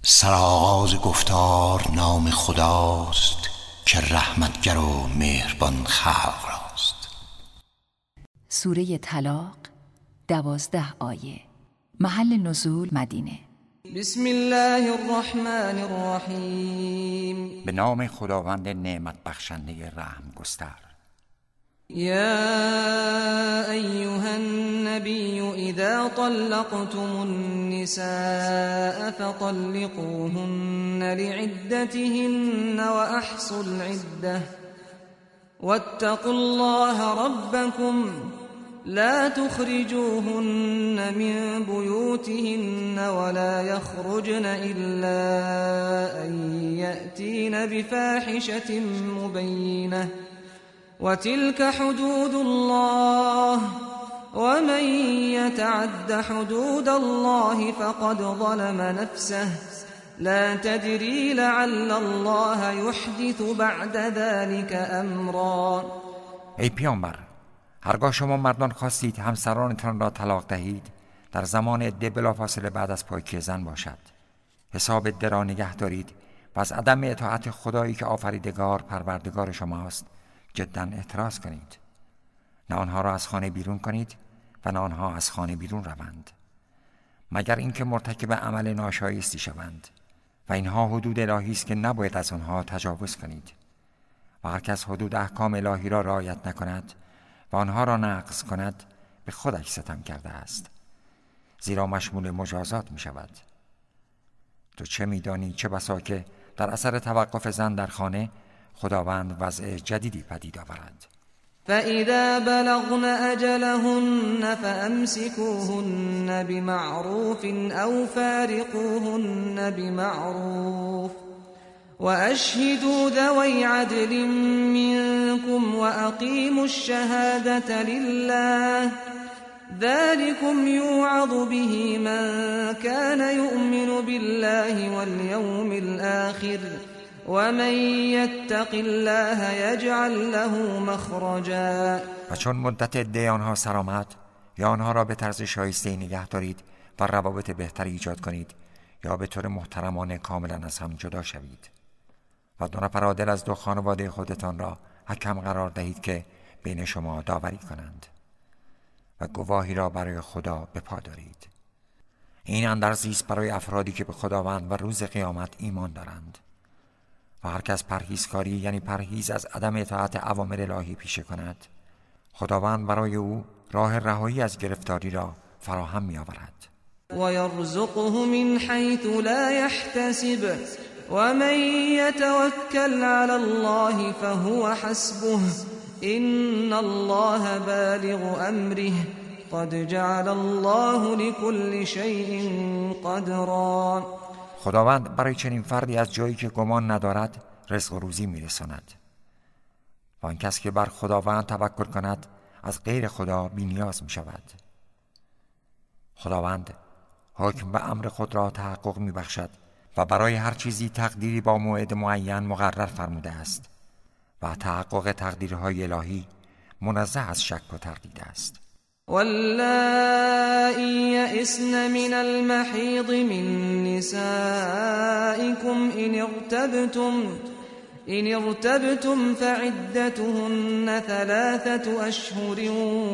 سرآغاز گفتار نام خداست که رحمتگر و مهربان خلق راست. سوره طلاق 12 آیه. محل نزول مدینه. بسم الله الرحمن الرحیم. به نام خداوند نعمت بخشنده رحم گستر. یا ایها النبی اذا طلقتم النساء فطلقوهن لعدتهن واحصوا العده واتقوا الله ربكم لا تخرجوهن من بيوتهن ولا يخرجن إلا أن يأتين بفاحشة مبينة وتلك حدود الله ومن يتعد حدود الله فقد ظلم نفسه لا تدري لعل الله يحدث بعد ذلك امرا. ای پیامبر، هرگاه شما مردان خواستید همسرانتان را طلاق دهید، در زمان عده بلافاصله بعد از پاکی زن باشد. حساب عده را نگه دارید و از عدم اطاعت خدایی که آفریدگار پروردگار شماست جدا اعتراض کنید. نه آنها را از خانه بیرون کنید و نه آنها از خانه بیرون روند، مگر اینکه مرتکب عمل ناشایستی شوند و اینها حدود الهی است که نباید از آنها تجاوز کنید. و هر کس حدود احکام الهی را رعایت نکند و آنها را نقض کند به خودش ستم کرده است، زیرا مشمول مجازات می شود. تو چه می دانی چه بسا که در اثر توقف زن در خانه خداوند وضع جدیدی پدید آورد. فَإِذَا بَلَغْنَ أَجَلَهُنَّ فَأَمْسِكُوهُنَّ بِمَعْرُوفٍ أَوْ فَارِقُوهُنَّ بِمَعْرُوفٍ وَأَشْهِدُوا ذَوَيْ عَدْلٍ مِّنكُمْ وَأَقِيمُوا الشَّهَادَةَ لِلَّهِ ذَلِكُمْ يُوعَظُ بِهِ مَن كَانَ يُؤْمِنُ بِاللَّهِ وَالْيَوْمِ الْآخِرِ وَمَن يَتَّقِ اللَّهَ يَجْعَل لَّهُ مَخْرَجًا. و چون مدت عده آنها سر آمد، یا آنها را به طرز شایسته‌ای نگه دارید و روابط بهتری ایجاد کنید، یا به طور محترمانه کاملا از هم جدا شوید. و دو نفر عادل از دو خانواده خودتان را حکم قرار دهید که بین شما داوری کنند و گواهی را برای خدا به پا دارید. این اندرزی است برای افرادی که به خداوند و روز قیامت ایمان دارند. و هر کس پرهیزکاری یعنی پرهیز از عدم اطاعت اوامر الهی پیشه کند، خداوند برای او راه رهایی از گرفتاری را فراهم می آورد. وَيَرْزُقْهُ مِنْ حَيْثُ لَا يَحْتَسِبُ وَمَنْ يَتَوَكَّلْ عَلَى اللَّهِ فَهُوَ حَسْبُهُ إِنَّ اللَّهَ بَالِغُ أَمْرِهِ قَدْ جَعَلَ اللَّهُ لِكُلِّ شَيْءٍ قَدْرًا. خداوند برای چنین فردی از جایی که گمان ندارد رزق و روزی میرساند. و آن کس که بر خداوند توکل کند از غیر خدا بی نیاز می شود. خداوند حکم به امر خود را تحقق می بخشد و برای هر چیزی تقدیری با موعد معین مقرر فرموده است و تحقق تقدیرهای الهی منزه از شک و تردید است. واللائي يئسن من المحيض من نسائكم إن ارتبتم فعدتهن 3 أشهر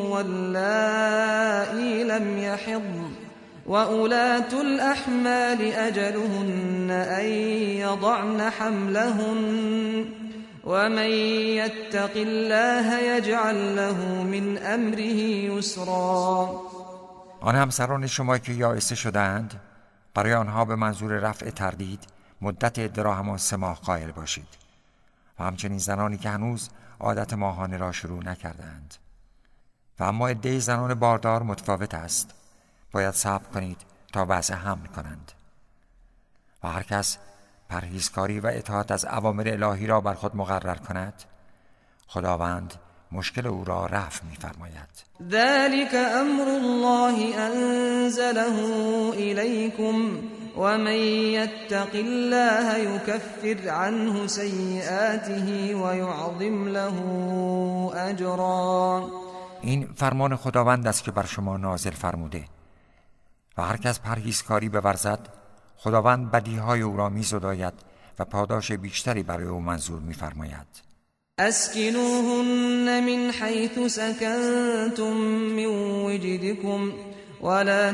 واللائي لم يحضن وأولاة الأحمال أجلهن أن يضعن حملهن ومن يتق الله يجعل له من امره یسرا. آن همسران شما که یائسه شدند، برای آنها به منظور رفع تردید مدت عده را همان 3 ماه قائل باشید. و همچنین زنانی که هنوز عادت ماهانه را شروع نکردند. و اما عده زنان باردار متفاوت است، باید صبر کنید تا وضع حمل کنند. و هر کس پرهیزکاری و اطاعت از اوامر الهی را بر خود مقرر کند، خداوند مشکل او را رفع می‌فرماید. ذلك امر الله انزله الیکم ومن یتق الله یکفر عنه سیئاته ویعظم له اجرا. این فرمان خداوند است که بر شما نازل فرموده و هر کس پرهیزکاری بورزد، خداوند بدیهای او را می‌زداید و پاداش بیشتری برای او منظور می‌فرماید. اسکنوهن من حیث سکنتم من وجدکم ولا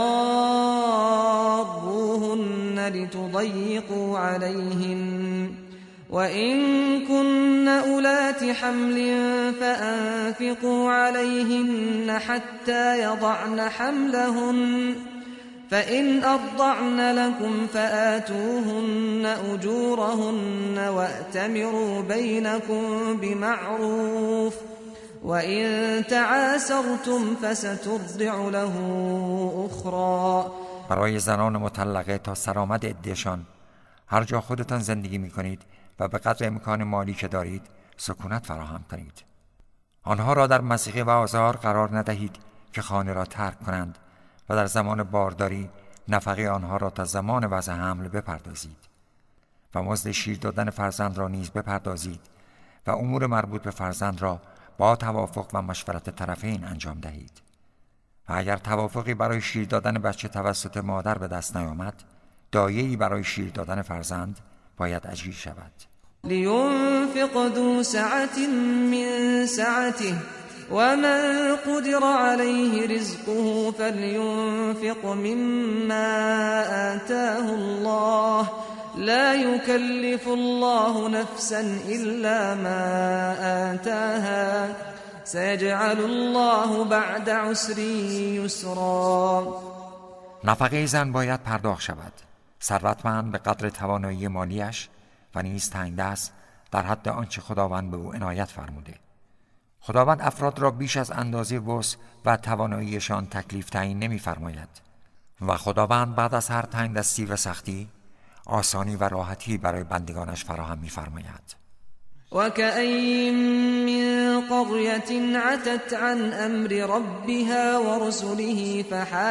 تضاروهن لتضيقوا عليهن وإن كن أولات حمل فأنفقوا عليهن حتى يضعن حملهن فإن أرضعن لكم فآتوهن أجورهن وأتمروا بينكم بمعروف وإن تعاسرتم فسترضع له أخرى. برای زنان مطلقه تا سرآمد عده‌شان هر جا خودتان زندگی می‌کنید و به قدر امکان مالی که دارید سکونت فراهم کنید. آنها را در مضیقه و آزار قرار ندهید که خانه را ترک کنند و در زمان بارداری نفقه آنها را تا زمان وضع حمل بپردازید و مزد شیر دادن فرزند را نیز بپردازید و امور مربوط به فرزند را با توافق و مشورت طرفین انجام دهید. و اگر توافقی برای شیر دادن بچه توسط مادر به دست نیامد، دایه‌ای برای شیر دادن فرزند باید اجیر شود. لینفق ذو سعة من سعته ومن قدر عليه رزقه فلينفق مما آتاه الله لا يكلف الله نفسا إلا ما آتاها سيجعل الله بعد عسر يسرا. نفقه زن باید پرداخت شود. ثروتمند به قدر توانایی مالیش و نیز تنگدست در حد آنچه خداوند به او عنایت فرموده. خداوند افراد را بیش از اندازه وسع و تواناییشان تکلیف تعیین نمی‌فرماید و خداوند بعد از هر تنگدستی و سختی آسانی و راحتی برای بندگانش فراهم می‌فرماید. وكأين من قرية عتت عن أمر ربها ورسله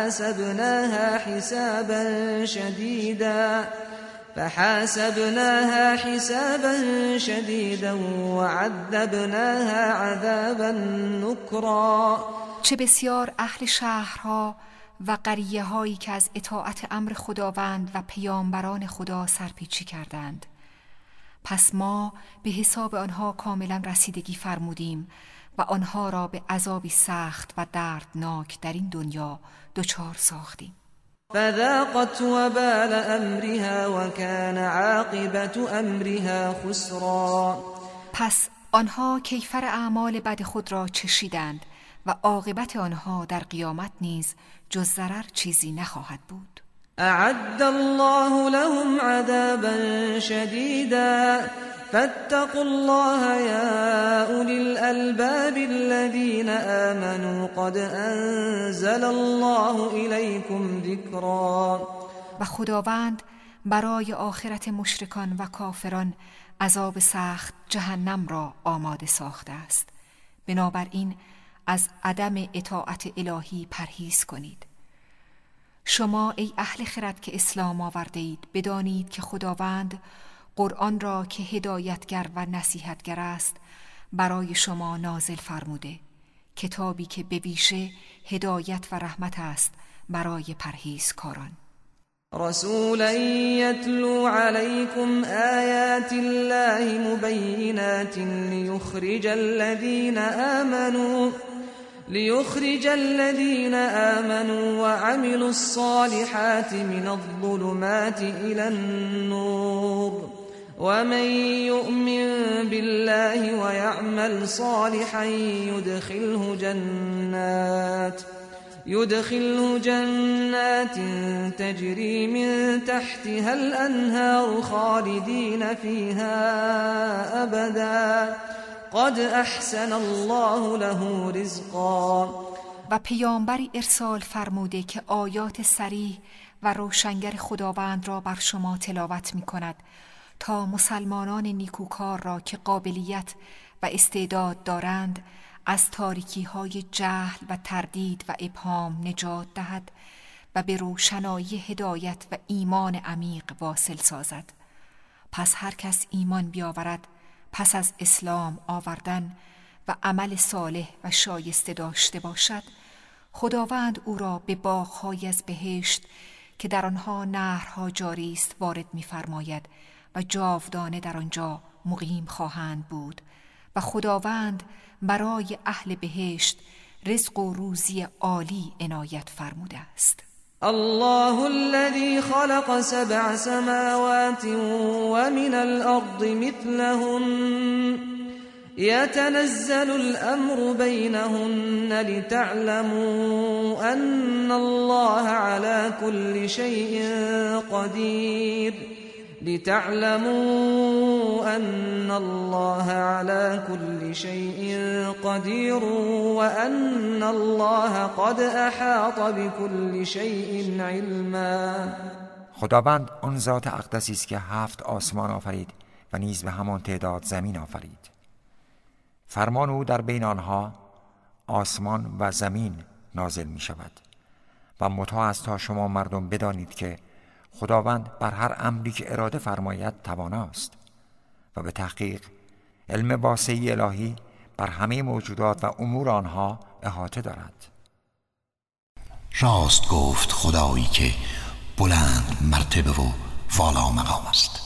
فحاسبناها حسابا شديدا وعذبناها عذابا نكرا. چه بسیار اهل شهرها و قریه هایی که از اطاعت امر خداوند و پیامبران خدا سرپیچی کردند، پس ما به حساب آنها کاملا رسیدگی فرمودیم و آنها را به عذابی سخت و دردناک در این دنیا دچار ساختیم. فذاقت وبال امرها وكان عاقبة امرها خسرا. پس آنها کیفر اعمال بد خود را چشیدند و عاقبت آنها در قیامت نیز جز ضرر چیزی نخواهد بود. اعد الله لهم عذابا شديدا فاتقوا الله يا أولي الألباب الذين آمنوا قد أنزل الله إليكم ذكرا. و خداوند برای آخرت مشرکان و کافران عذاب سخت جهنم را آماده ساخته است. بنابراین از عدم اطاعت الهی پرهیز کنید. شما ای اهل خرد که اسلام آورده اید بدانید که خداوند قرآن را که هدایتگر و نصیحتگر است برای شما نازل فرموده، کتابی که به ویژه هدایت و رحمت است برای پرهیزکاران. رسولا يتلو عليكم آيات الله مبينات ليخرج الذين آمنوا وعملوا الصالحات من الظلمات إلى النور ومن يؤمن بالله ويعمل صالحا يدخله جنات تجري من تحتها الأنهار خالدين فيها أبدا قد احسن الله له رزقا. و پیامبری ارسال فرموده که آیات صریح و روشنگر خداوند را بر شما تلاوت می کند تا مسلمانان نیکوکار را که قابلیت و استعداد دارند از تاریکی های جهل و تردید و ابهام نجات دهد و به روشنایی هدایت و ایمان عمیق واصل سازد. پس هر کس ایمان بیاورد پس از اسلام آوردن و عمل صالح و شایسته داشته باشد، خداوند او را به باغ‌های از بهشت که در آنها نهرها جاری است وارد می‌فرماید و جاودانه در آنجا مقیم خواهند بود و خداوند برای اهل بهشت رزق و روزی عالی عنایت فرموده است. الله الذي خلق 7 سماوات ومن الأرض مثلهن يتنزل الأمر بينهن لتعلموا أن الله على كل شيء قدير وأن الله قد أحاط بكل شيء علما. خداوند آن ذات اقدسی است که 7 آسمان آفرید و نیز به همان تعداد زمین آفرید. فرمان او در بین آنها آسمان و زمین نازل می شود و مطاع است تا شما مردم بدانید که خداوند بر هر امری که اراده فرماید تواناست و به تحقیق علم واسعی الهی بر همه موجودات و امور آنها احاطه دارد. راست گفت خدایی که بلند مرتبه و والا مقام است.